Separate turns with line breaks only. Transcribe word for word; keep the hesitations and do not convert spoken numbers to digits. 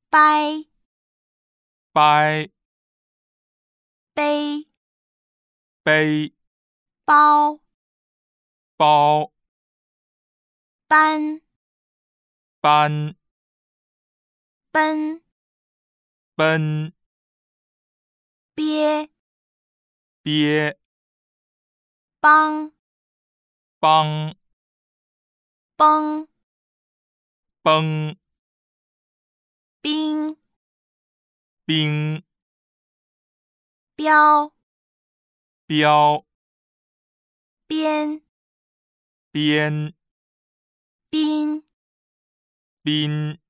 掰
掰
背
背
包
包
搬
搬
奔
奔
憋
憋
帮
帮
崩
崩
冰
冰
标
标
边
边
宾
宾